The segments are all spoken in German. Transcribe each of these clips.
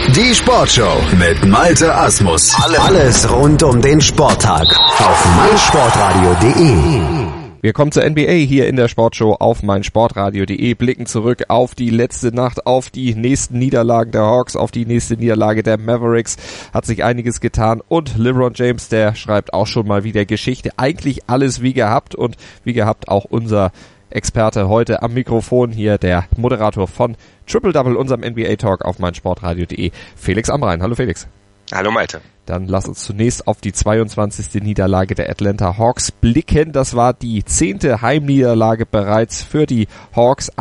Die Sportshow mit Malte Asmus. Alles rund um den Sporttag auf meinsportradio.de. Wir kommen zur NBA hier in der Sportshow auf meinsportradio.de, blicken zurück auf die letzte Nacht, auf die nächsten Niederlagen der Hawks, auf die nächste Niederlage der Mavericks. Hat sich einiges getan und LeBron James, der schreibt auch schon mal wieder Geschichte. Eigentlich alles wie gehabt und wie gehabt auch unser Experte heute am Mikrofon hier, der Moderator von Triple Double, unserem NBA-Talk auf meinsportradio.de, Felix Amrain. Hallo Felix. Hallo Malte. Dann lass uns zunächst auf die 22. Niederlage der Atlanta Hawks blicken. Das war die 10. Heimniederlage bereits für die Hawks.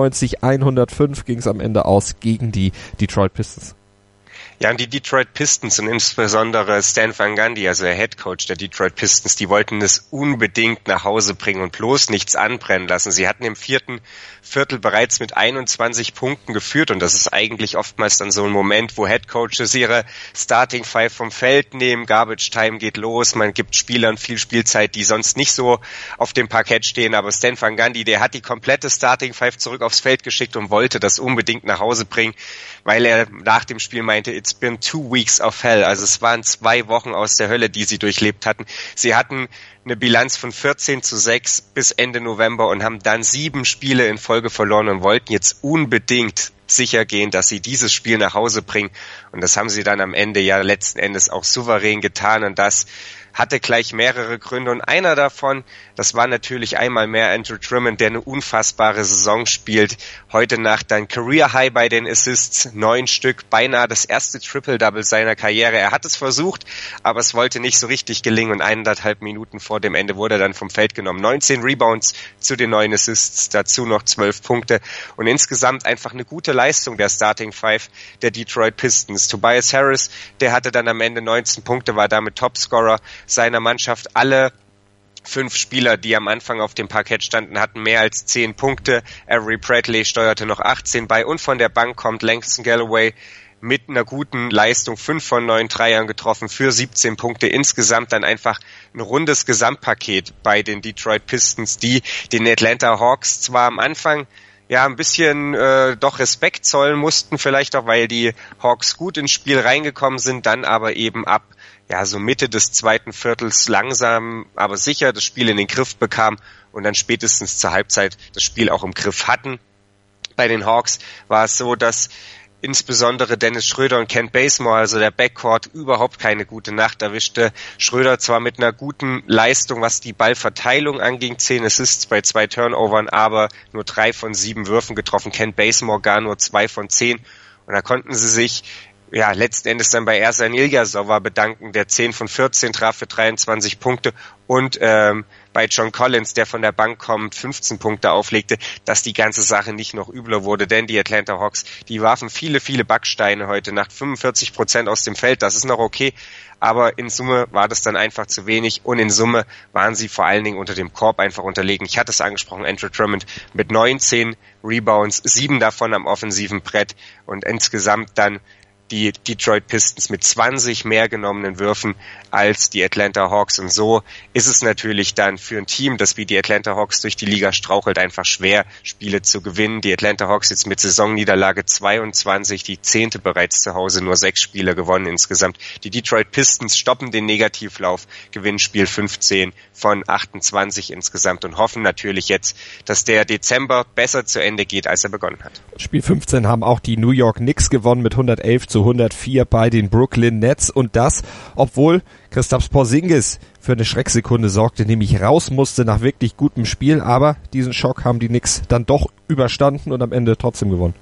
91-105 ging es am Ende aus gegen die Detroit Pistons. Ja, und die Detroit Pistons und insbesondere Stan Van Gundy, also der Head Coach der Detroit Pistons, die wollten es unbedingt nach Hause bringen und bloß nichts anbrennen lassen. Sie hatten im vierten Viertel bereits mit 21 Punkten geführt und das ist eigentlich oftmals dann so ein Moment, wo Head Coaches ihre Starting Five vom Feld nehmen, Garbage Time geht los, man gibt Spielern viel Spielzeit, die sonst nicht so auf dem Parkett stehen, aber Stan Van Gundy, der hat die komplette Starting Five zurück aufs Feld geschickt und wollte das unbedingt nach Hause bringen, weil er nach dem Spiel meinte, it's been 2 weeks of hell. Also es waren 2 Wochen aus der Hölle, die sie durchlebt hatten. Sie hatten eine Bilanz von 14-6 bis Ende November und haben dann 7 Spiele in Folge verloren und wollten jetzt unbedingt sicher gehen, dass sie dieses Spiel nach Hause bringen. Und das haben sie dann am Ende ja letzten Endes auch souverän getan und das hatte gleich mehrere Gründe und einer davon, das war natürlich einmal mehr Andrew Drummond, der eine unfassbare Saison spielt. Heute Nacht dann Career High bei den Assists, 9 Stück, beinahe das erste Triple-Double seiner Karriere. Er hat es versucht, aber es wollte nicht so richtig gelingen und 1,5 Minuten vor dem Ende wurde er dann vom Feld genommen. 19 Rebounds zu den 9 Assists, dazu noch 12 Punkte und insgesamt einfach eine gute Leistung der Starting Five der Detroit Pistons. Tobias Harris, der hatte dann am Ende 19 Punkte, war damit Topscorer seiner Mannschaft. Alle 5 Spieler, die am Anfang auf dem Parkett standen, hatten mehr als 10 Punkte. Avery Bradley steuerte noch 18 bei und von der Bank kommt Langston Galloway mit einer guten Leistung, 5 von 9 Dreiern getroffen für 17 Punkte. Insgesamt dann einfach ein rundes Gesamtpaket bei den Detroit Pistons, die den Atlanta Hawks zwar am Anfang ja ein bisschen doch Respekt zollen mussten, vielleicht auch, weil die Hawks gut ins Spiel reingekommen sind, dann aber eben ab so Mitte des zweiten Viertels langsam, aber sicher das Spiel in den Griff bekam und dann spätestens zur Halbzeit das Spiel auch im Griff hatten. Bei den Hawks war es so, dass insbesondere Dennis Schröder und Kent Bazemore, also der Backcourt, überhaupt keine gute Nacht erwischte. Schröder zwar mit einer guten Leistung, was die Ballverteilung anging, 10 Assists bei 2 Turnovern, aber nur 3 von 7 Würfen getroffen. Kent Bazemore gar nur 2 von 10. Und da konnten sie sich letzten Endes dann bei Ersan Ilyasova bedanken, der 10 von 14 traf für 23 Punkte und bei John Collins, der von der Bank kommt, 15 Punkte auflegte, dass die ganze Sache nicht noch übler wurde, denn die Atlanta Hawks, die warfen viele, viele Backsteine heute Nacht, 45% aus dem Feld, das ist noch okay, aber in Summe war das dann einfach zu wenig und in Summe waren sie vor allen Dingen unter dem Korb einfach unterlegen. Ich hatte es angesprochen, Andrew Drummond mit 19 Rebounds, 7 davon am offensiven Brett und insgesamt dann die Detroit Pistons mit 20 mehr genommenen Würfen als die Atlanta Hawks. Und so ist es natürlich dann für ein Team, das wie die Atlanta Hawks durch die Liga strauchelt, einfach schwer, Spiele zu gewinnen. Die Atlanta Hawks jetzt mit Saisonniederlage 22, die 10. bereits zu Hause, nur 6 Spiele gewonnen insgesamt. Die Detroit Pistons stoppen den Negativlauf, gewinnen Spiel 15 von 28 insgesamt und hoffen natürlich jetzt, dass der Dezember besser zu Ende geht, als er begonnen hat. Spiel 15 haben auch die New York Knicks gewonnen mit 111-104 bei den Brooklyn Nets und das, obwohl Kristaps Porzingis für eine Schrecksekunde sorgte, nämlich raus musste nach wirklich gutem Spiel, aber diesen Schock haben die Knicks dann doch überstanden und am Ende trotzdem gewonnen.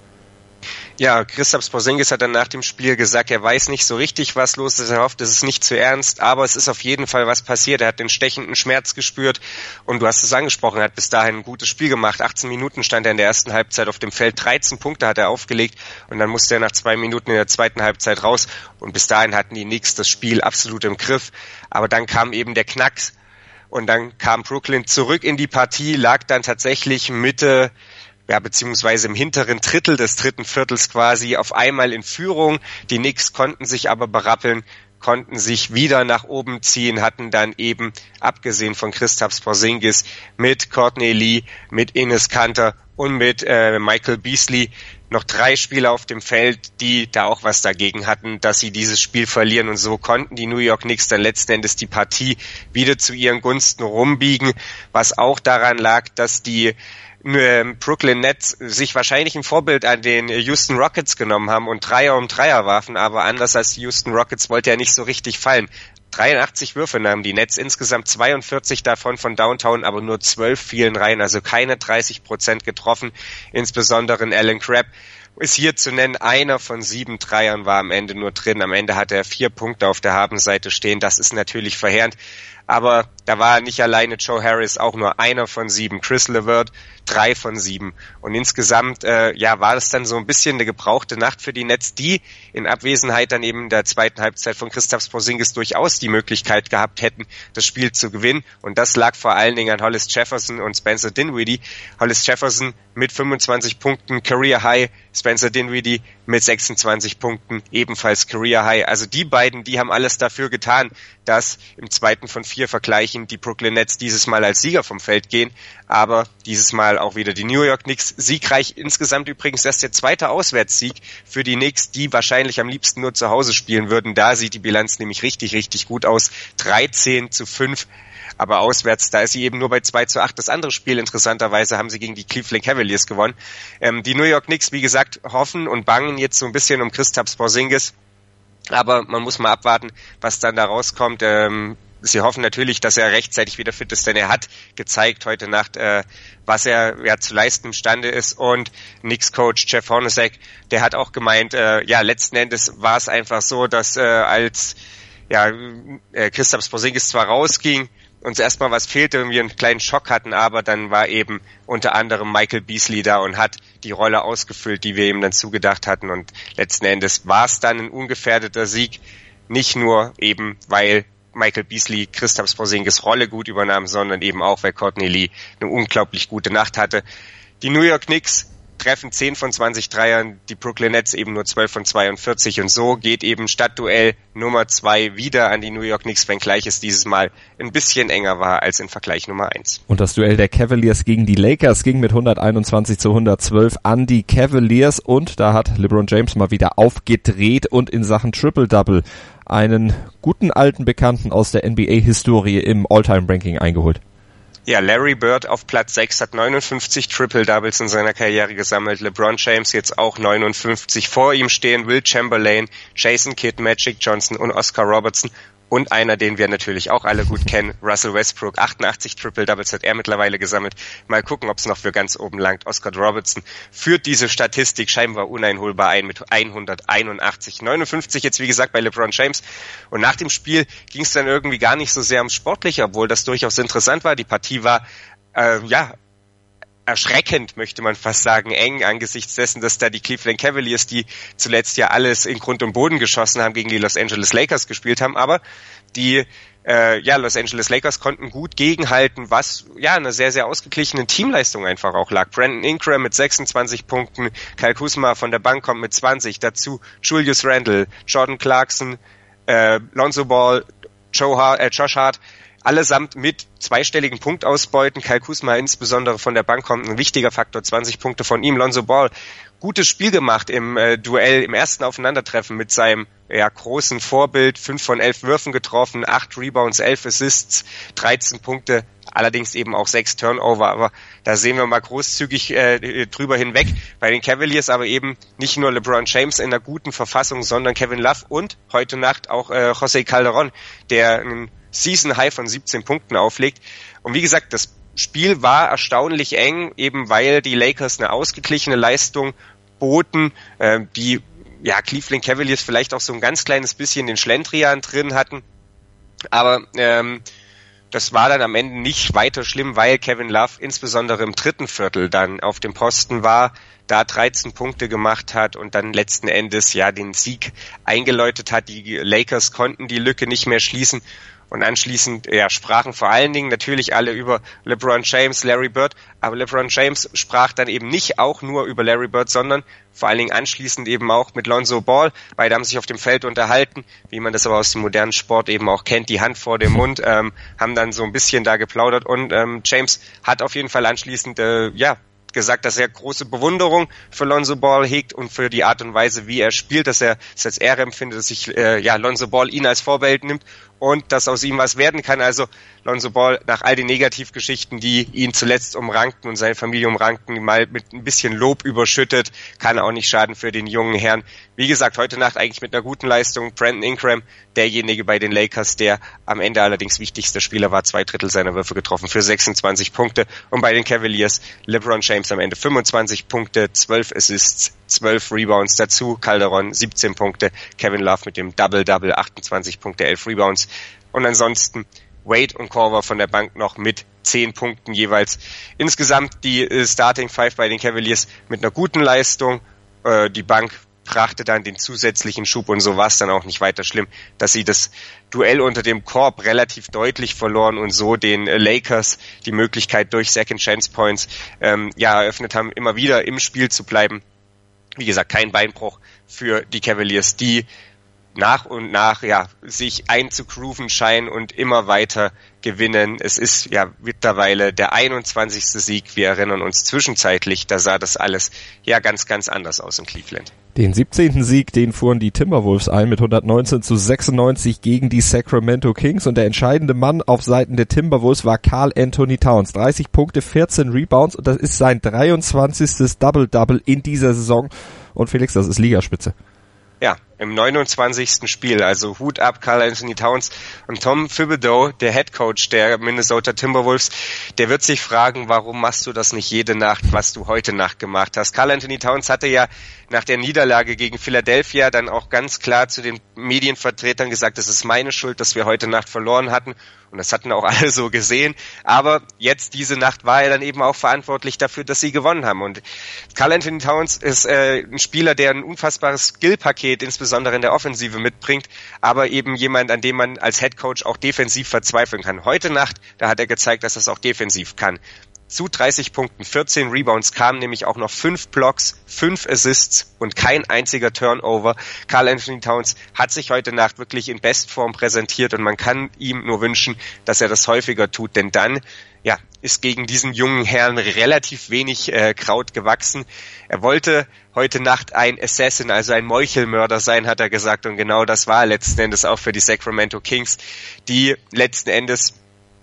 Ja, Kristaps Porzingis hat dann nach dem Spiel gesagt, er weiß nicht so richtig, was los ist. Er hofft, es ist nicht zu ernst, aber es ist auf jeden Fall was passiert. Er hat den stechenden Schmerz gespürt und du hast es angesprochen, er hat bis dahin ein gutes Spiel gemacht. 18 Minuten stand er in der ersten Halbzeit auf dem Feld, 13 Punkte hat er aufgelegt und dann musste er nach 2 Minuten in der zweiten Halbzeit raus und bis dahin hatten die Knicks das Spiel absolut im Griff. Aber dann kam eben der Knacks und dann kam Brooklyn zurück in die Partie, lag dann tatsächlich beziehungsweise im hinteren Drittel des dritten Viertels quasi auf einmal in Führung. Die Knicks konnten sich aber berappeln, konnten sich wieder nach oben ziehen, hatten dann eben, abgesehen von Kristaps Porzingis, mit Courtney Lee, mit Enes Kanter und mit Michael Beasley noch 3 Spieler auf dem Feld, die da auch was dagegen hatten, dass sie dieses Spiel verlieren, und so konnten die New York Knicks dann letzten Endes die Partie wieder zu ihren Gunsten rumbiegen, was auch daran lag, dass die Brooklyn Nets sich wahrscheinlich ein Vorbild an den Houston Rockets genommen haben und Dreier um Dreier warfen, aber anders als die Houston Rockets wollte er nicht so richtig fallen. 83 Würfe nahmen die Nets, insgesamt 42 davon von Downtown, aber nur 12 fielen rein, also keine 30% getroffen. Insbesondere Alan Crabb ist hier zu nennen, einer von 7 Dreiern war am Ende nur drin. Am Ende hatte er 4 Punkte auf der Habenseite stehen, das ist natürlich verheerend. Aber da war nicht alleine Joe Harris, auch nur einer von 7. Chris LeVert 3 von 7. Und insgesamt war das dann so ein bisschen eine gebrauchte Nacht für die Nets, die in Abwesenheit dann eben in der zweiten Halbzeit von Kristaps Porzingis durchaus die Möglichkeit gehabt hätten, das Spiel zu gewinnen. Und das lag vor allen Dingen an Hollis Jefferson und Spencer Dinwiddie. Hollis Jefferson mit 25 Punkten, Career High, Spencer Dinwiddie mit 26 Punkten, ebenfalls Career High. Also die beiden, die haben alles dafür getan, dass im zweiten von 4 Vergleichen die Brooklyn Nets dieses Mal als Sieger vom Feld gehen, aber dieses Mal auch wieder die New York Knicks siegreich. Insgesamt übrigens erst der zweite Auswärtssieg für die Knicks, die wahrscheinlich am liebsten nur zu Hause spielen würden. Da sieht die Bilanz nämlich richtig, richtig gut aus. 13-5. Aber auswärts, da ist sie eben nur bei 2-8. Das andere Spiel, interessanterweise, haben sie gegen die Cleveland Cavaliers gewonnen. Die New York Knicks, wie gesagt, hoffen und bangen jetzt so ein bisschen um Kristaps Porzingis. Aber man muss mal abwarten, was dann da rauskommt. Sie hoffen natürlich, dass er rechtzeitig wieder fit ist, denn er hat gezeigt heute Nacht, was er zu leisten imstande ist. Und Knicks-Coach Jeff Hornacek, der hat auch gemeint, letzten Endes war es einfach so, dass als Kristaps Porzingis zwar rausging, uns erstmal was fehlte und wir einen kleinen Schock hatten, aber dann war eben unter anderem Michael Beasley da und hat die Rolle ausgefüllt, die wir ihm dann zugedacht hatten, und letzten Endes war es dann ein ungefährdeter Sieg, nicht nur eben, weil Michael Beasley Kristaps Porzingis Rolle gut übernahm, sondern eben auch, weil Courtney Lee eine unglaublich gute Nacht hatte. Die New York Knicks treffen 10 von 20 Dreiern, die Brooklyn Nets eben nur 12 von 42, und so geht eben Stadtduell Nummer 2 wieder an die New York Knicks, wenngleich es dieses Mal ein bisschen enger war als in Vergleich Nummer 1. Und das Duell der Cavaliers gegen die Lakers ging mit 121-112 an die Cavaliers, und da hat LeBron James mal wieder aufgedreht und in Sachen Triple-Double einen guten alten Bekannten aus der NBA-Historie im All-Time-Ranking eingeholt. Ja, Larry Bird auf Platz 6 hat 59 Triple-Doubles in seiner Karriere gesammelt. LeBron James jetzt auch 59. Vor ihm stehen Will Chamberlain, Jason Kidd, Magic Johnson und Oscar Robertson. Und einer, den wir natürlich auch alle gut kennen, Russell Westbrook. 88 Triple-Doubles hat er mittlerweile gesammelt. Mal gucken, ob es noch für ganz oben langt. Oscar Robertson führt diese Statistik scheinbar uneinholbar ein mit 181. 59 jetzt, wie gesagt, bei LeBron James. Und nach dem Spiel ging es dann irgendwie gar nicht so sehr ums Sportliche, obwohl das durchaus interessant war. Die Partie war, erschreckend, möchte man fast sagen, eng angesichts dessen, dass da die Cleveland Cavaliers, die zuletzt ja alles in Grund und Boden geschossen haben, gegen die Los Angeles Lakers gespielt haben, aber die Los Angeles Lakers konnten gut gegenhalten, was eine sehr, sehr ausgeglichene Teamleistung einfach auch lag. Brandon Ingram mit 26 Punkten, Kyle Kuzma von der Bank kommt mit 20, dazu Julius Randle, Jordan Clarkson, Lonzo Ball, Josh Hart, allesamt mit zweistelligen Punktausbeuten. Kyle Kuzma insbesondere von der Bank kommt ein wichtiger Faktor, 20 Punkte von ihm. Lonzo Ball, gutes Spiel gemacht im Duell, im ersten Aufeinandertreffen mit seinem großen Vorbild, 5 von 11 Würfen getroffen, 8 Rebounds, 11 Assists, 13 Punkte, allerdings eben auch 6 Turnover, aber da sehen wir mal großzügig drüber hinweg. Bei den Cavaliers aber eben nicht nur LeBron James in einer guten Verfassung, sondern Kevin Love und heute Nacht auch José Calderón, der einen Season High von 17 Punkten auflegt. Und wie gesagt, das Spiel war erstaunlich eng, eben weil die Lakers eine ausgeglichene Leistung boten, die Cleveland Cavaliers vielleicht auch so ein ganz kleines bisschen den Schlendrian drin hatten. Aber das war dann am Ende nicht weiter schlimm, weil Kevin Love insbesondere im dritten Viertel dann auf dem Posten war, da 13 Punkte gemacht hat und dann letzten Endes den Sieg eingeläutet hat. Die Lakers konnten die Lücke nicht mehr schließen. Und anschließend sprachen vor allen Dingen natürlich alle über LeBron James, Larry Bird, aber LeBron James sprach dann eben nicht auch nur über Larry Bird, sondern vor allen Dingen anschließend eben auch mit Lonzo Ball. Beide haben sich auf dem Feld unterhalten, wie man das aber aus dem modernen Sport eben auch kennt, die Hand vor dem Mund, haben dann so ein bisschen da geplaudert und James hat auf jeden Fall anschließend gesagt, dass er große Bewunderung für Lonzo Ball hegt und für die Art und Weise, wie er spielt, dass er es als Ehre empfindet, dass sich Lonzo Ball ihn als Vorbild nimmt und dass aus ihm was werden kann. Also Lonzo Ball, nach all den Negativgeschichten, die ihn zuletzt umrankten und seine Familie umrankten, mal mit ein bisschen Lob überschüttet, kann auch nicht schaden für den jungen Herrn. Wie gesagt, heute Nacht eigentlich mit einer guten Leistung. Brandon Ingram, derjenige bei den Lakers, der am Ende allerdings wichtigster Spieler war, 2/3 seiner Würfe getroffen für 26 Punkte. Und bei den Cavaliers LeBron James am Ende 25 Punkte, 12 Assists, 12 Rebounds dazu. Calderon 17 Punkte, Kevin Love mit dem Double-Double, 28 Punkte, 11 Rebounds. Und ansonsten Wade und Korver von der Bank noch mit 10 Punkten jeweils. Insgesamt die Starting Five bei den Cavaliers mit einer guten Leistung. Die Bank brachte dann den zusätzlichen Schub und so war es dann auch nicht weiter schlimm, dass sie das Duell unter dem Korb relativ deutlich verloren und so den Lakers die Möglichkeit durch Second Chance Points eröffnet haben, immer wieder im Spiel zu bleiben. Wie gesagt, kein Beinbruch für die Cavaliers, die nach und nach sich einzugrooven scheinen und immer weiter gewinnen. Es ist mittlerweile der 21. Sieg. Wir erinnern uns zwischenzeitlich, da sah das alles ganz, ganz anders aus in Cleveland. Den 17. Sieg, den fuhren die Timberwolves ein mit 119-96 gegen die Sacramento Kings und der entscheidende Mann auf Seiten der Timberwolves war Karl Anthony Towns. 30 Punkte, 14 Rebounds und das ist sein 23. Double-Double in dieser Saison. Und Felix, das ist Ligaspitze. Ja, im 29. Spiel, also Hut ab, Karl Anthony Towns. Und Tom Thibodeau, der Head Coach der Minnesota Timberwolves, der wird sich fragen, warum machst du das nicht jede Nacht, was du heute Nacht gemacht hast. Karl Anthony Towns hatte ja nach der Niederlage gegen Philadelphia dann auch ganz klar zu den Medienvertretern gesagt, es ist meine Schuld, dass wir heute Nacht verloren hatten. Und das hatten auch alle so gesehen. Aber jetzt, diese Nacht, war er dann eben auch verantwortlich dafür, dass sie gewonnen haben. Und Karl Anthony Towns ist ein Spieler, der ein unfassbares Skillpaket, insbesondere in der Offensive, mitbringt. Aber eben jemand, an dem man als Headcoach auch defensiv verzweifeln kann. Heute Nacht, da hat er gezeigt, dass er es auch defensiv kann. Zu 30 Punkten, 14 Rebounds kamen nämlich auch noch 5 Blocks, 5 Assists und kein einziger Turnover. Karl Anthony Towns hat sich heute Nacht wirklich in Bestform präsentiert und man kann ihm nur wünschen, dass er das häufiger tut, denn dann ist gegen diesen jungen Herrn relativ wenig Kraut gewachsen. Er wollte heute Nacht ein Assassin, also ein Meuchelmörder sein, hat er gesagt, und genau das war letzten Endes auch für die Sacramento Kings, die letzten Endes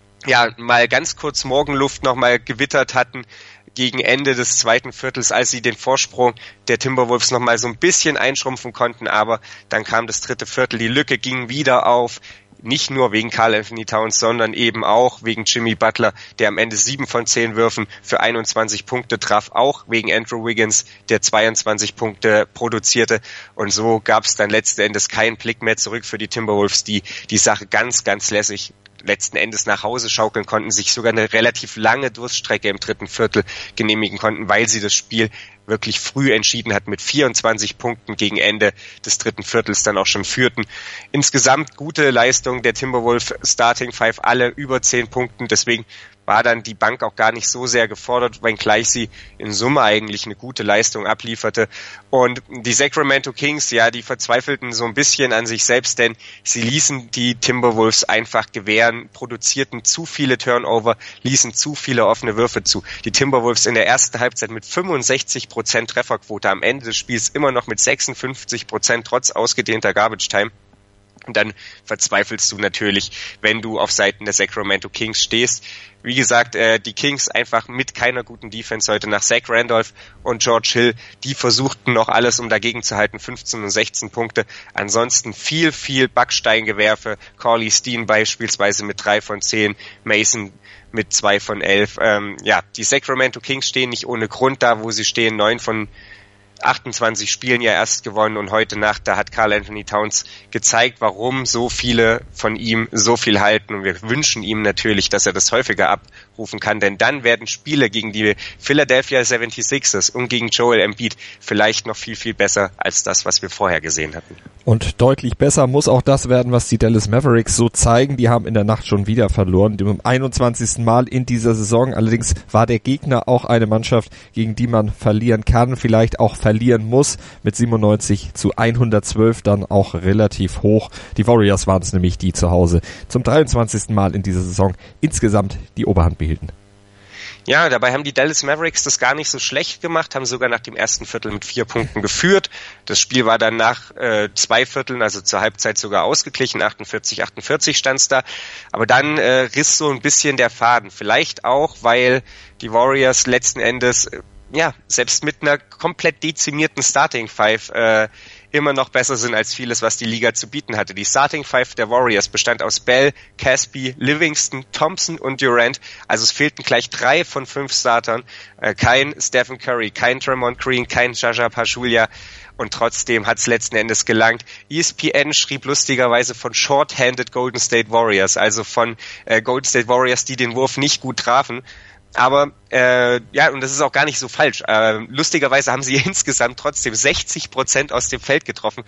mal ganz kurz Morgenluft nochmal gewittert hatten gegen Ende des zweiten Viertels, als sie den Vorsprung der Timberwolves nochmal so ein bisschen einschrumpfen konnten, aber dann kam das dritte Viertel, die Lücke ging wieder auf, nicht nur wegen Karl Anthony Towns, sondern eben auch wegen Jimmy Butler, der am Ende 7 von 10 Würfen für 21 Punkte traf, auch wegen Andrew Wiggins, der 22 Punkte produzierte, und so gab es dann letzten Endes keinen Blick mehr zurück für die Timberwolves, die die Sache ganz, ganz lässig letzten Endes nach Hause schaukeln konnten, sich sogar eine relativ lange Durststrecke im dritten Viertel genehmigen konnten, weil sie das Spiel wirklich früh entschieden hat, mit 24 Punkten gegen Ende des dritten Viertels dann auch schon führten. Insgesamt gute Leistung der Timberwolves Starting Five, alle über 10 Punkten, deswegen war dann die Bank auch gar nicht so sehr gefordert, wenngleich sie in Summe eigentlich eine gute Leistung ablieferte. Und die Sacramento Kings, die verzweifelten so ein bisschen an sich selbst, denn sie ließen die Timberwolves einfach gewähren, produzierten zu viele Turnover, ließen zu viele offene Würfe zu. Die Timberwolves in der ersten Halbzeit mit 65% Trefferquote, am Ende des Spiels immer noch mit 56%, trotz ausgedehnter Garbage Time. Und dann verzweifelst du natürlich, wenn du auf Seiten der Sacramento Kings stehst. Wie gesagt, die Kings einfach mit keiner guten Defense heute nach Zach Randolph und George Hill, die versuchten noch alles, um dagegen zu halten, 15 und 16 Punkte. Ansonsten viel Backsteingewerfe, Cauley Steen beispielsweise mit 3 von 10, Mason mit 2 von 11. Die Sacramento Kings stehen nicht ohne Grund da, wo sie stehen, 9 von 28 Spielen erst gewonnen, und heute Nacht, da hat Karl Anthony Towns gezeigt, warum so viele von ihm so viel halten, und wir wünschen ihm natürlich, dass er das häufiger abrufen kann, denn dann werden Spiele gegen die Philadelphia 76ers und gegen Joel Embiid vielleicht noch viel besser als das, was wir vorher gesehen hatten. Und deutlich besser muss auch das werden, was die Dallas Mavericks so zeigen. Die haben in der Nacht schon wieder verloren, dem 21. Mal in dieser Saison. Allerdings war der Gegner auch eine Mannschaft, gegen die man verlieren kann, vielleicht auch verlieren muss, mit 97-112 dann auch relativ hoch. Die Warriors waren es nämlich, die zu Hause zum 23. Mal in dieser Saison insgesamt die Oberhand behielten. Ja, dabei haben die Dallas Mavericks das gar nicht so schlecht gemacht, haben sogar nach dem ersten Viertel mit 4 Punkten geführt. Das Spiel war dann nach 2 Vierteln, also zur Halbzeit sogar ausgeglichen, 48-48 stand's da. Aber dann riss so ein bisschen der Faden. Vielleicht auch, weil die Warriors letzten Endes, selbst mit einer komplett dezimierten Starting Five immer noch besser sind als vieles, was die Liga zu bieten hatte. Die Starting Five der Warriors bestand aus Bell, Caspi, Livingston, Thompson und Durant. Also es fehlten gleich 3 von 5 Startern. Kein Stephen Curry, kein Draymond Green, kein Zaza Pachulia. Und trotzdem hat es letzten Endes gelangt. ESPN schrieb lustigerweise von Short-Handed Golden State Warriors, also von Golden State Warriors, die den Wurf nicht gut trafen. Aber, und das ist auch gar nicht so falsch. Lustigerweise haben sie insgesamt trotzdem 60% aus dem Feld getroffen,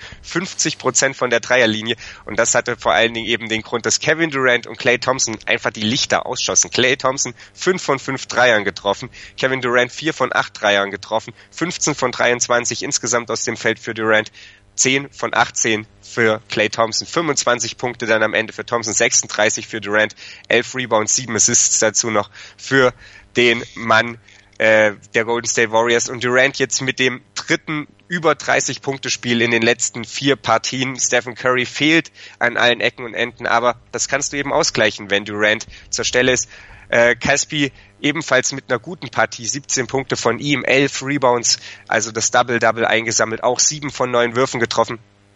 50% von der Dreierlinie. Und das hatte vor allen Dingen eben den Grund, dass Kevin Durant und Klay Thompson einfach die Lichter ausschossen. Klay Thompson 5 von 5 Dreiern getroffen, Kevin Durant 4 von 8 Dreiern getroffen, 15 von 23 insgesamt aus dem Feld für Durant. 10 von 18 für Klay Thompson, 25 Punkte dann am Ende für Thompson, 36 für Durant, 11 Rebounds, 7 Assists dazu noch für den Mann der Golden State Warriors. Und Durant jetzt mit dem dritten über 30-Punkte-Spiel in den letzten 4 Partien. Stephen Curry fehlt an allen Ecken und Enden, aber das kannst du eben ausgleichen, wenn Durant zur Stelle ist. Caspi ebenfalls mit einer guten Partie, 17 Punkte von ihm, 11 Rebounds, also das Double-Double eingesammelt, auch 7 von 9 Würfen getroffen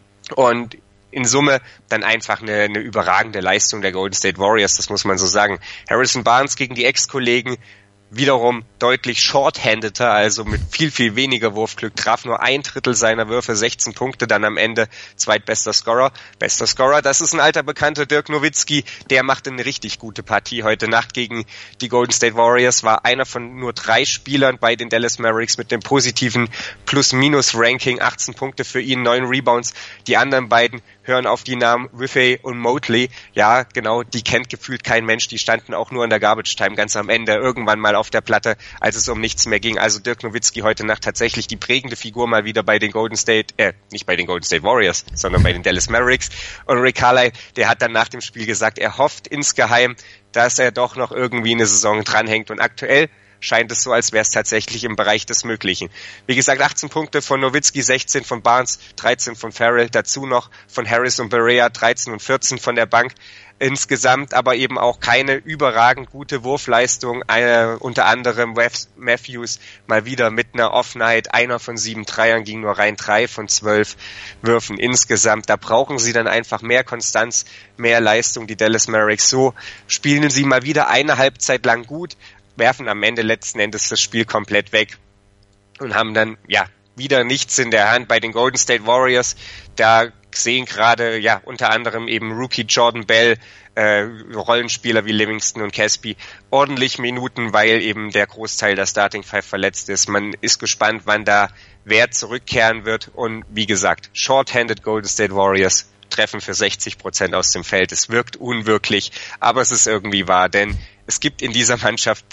und in Summe dann einfach eine überragende Leistung der Golden State Warriors, das muss man so sagen. Harrison Barnes gegen die Ex-Kollegen wiederum deutlich short-handeter, also mit viel, viel weniger Wurfglück, traf nur 1/3 seiner Würfe, 16 Punkte, dann am Ende zweitbester Scorer. Bester Scorer, das ist ein alter Bekannter, Dirk Nowitzki, der machte eine richtig gute Partie heute Nacht gegen die Golden State Warriors, war einer von nur 3 Spielern bei den Dallas Mavericks mit dem positiven Plus-Minus-Ranking, 18 Punkte für ihn, 9 Rebounds. Die anderen beiden hören auf die Namen Riffey und Motley. Ja, genau, die kennt gefühlt kein Mensch, die standen auch nur in der Garbage Time ganz am Ende, irgendwann mal auf der Platte, als es um nichts mehr ging. Also Dirk Nowitzki heute Nacht tatsächlich die prägende Figur mal wieder bei den nicht bei den Golden State Warriors, sondern bei den Dallas Mavericks. Und Rick Carlisle, der hat dann nach dem Spiel gesagt, er hofft insgeheim, dass er doch noch irgendwie eine Saison dranhängt. Und aktuell scheint es so, als wäre es tatsächlich im Bereich des Möglichen. Wie gesagt, 18 Punkte von Nowitzki, 16 von Barnes, 13 von Farrell, dazu noch von Harris und Barea, 13 und 14 von der Bank. Insgesamt aber eben auch keine überragend gute Wurfleistung, unter anderem Matthews mal wieder mit einer Off-Night, 1 von 7 Dreiern ging nur rein, 3 von 12 Würfen insgesamt. Da brauchen sie dann einfach mehr Konstanz, mehr Leistung, die Dallas Mavericks. So spielen sie mal wieder eine Halbzeit lang gut, werfen am Ende letzten Endes das Spiel komplett weg und haben dann wieder nichts in der Hand. Bei den Golden State Warriors, da sehen gerade unter anderem eben Rookie Jordan Bell, Rollenspieler wie Livingston und Caspi ordentlich Minuten, weil eben der Großteil der Starting Five verletzt ist. Man ist gespannt, wann da wer zurückkehren wird. Und wie gesagt, Short-Handed Golden State Warriors treffen für 60% aus dem Feld. Es wirkt unwirklich, aber es ist irgendwie wahr, denn es gibt in dieser Mannschaft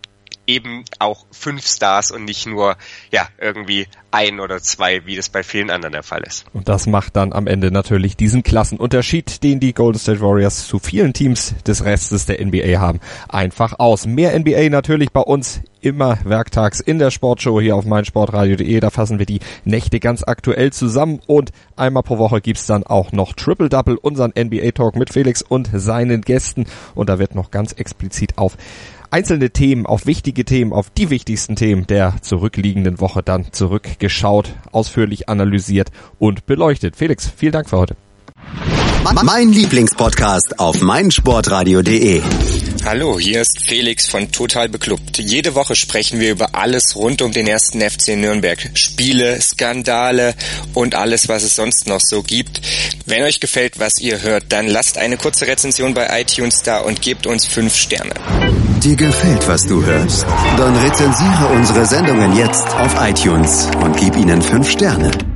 eben auch 5 Stars und nicht nur irgendwie 1 oder 2, wie das bei vielen anderen der Fall ist. Und das macht dann am Ende natürlich diesen Klassenunterschied, den die Golden State Warriors zu vielen Teams des Restes der NBA haben, einfach aus. Mehr NBA natürlich bei uns immer werktags in der Sportshow hier auf meinsportradio.de. Da fassen wir die Nächte ganz aktuell zusammen und einmal pro Woche gibt's dann auch noch Triple Double, unseren NBA-Talk mit Felix und seinen Gästen. Und da wird noch ganz explizit auf einzelne Themen, auf wichtige Themen, auf die wichtigsten Themen der zurückliegenden Woche dann zurückgeschaut, ausführlich analysiert und beleuchtet. Felix, vielen Dank für heute. Mein Lieblingspodcast auf meinsportradio.de. Hallo, hier ist Felix von Total Beklubbt. Jede Woche sprechen wir über alles rund um den 1. FC Nürnberg. Spiele, Skandale und alles, was es sonst noch so gibt. Wenn euch gefällt, was ihr hört, dann lasst eine kurze Rezension bei iTunes da und gebt uns 5 Sterne. Dir gefällt, was du hörst? Dann rezensiere unsere Sendungen jetzt auf iTunes und gib ihnen 5 Sterne.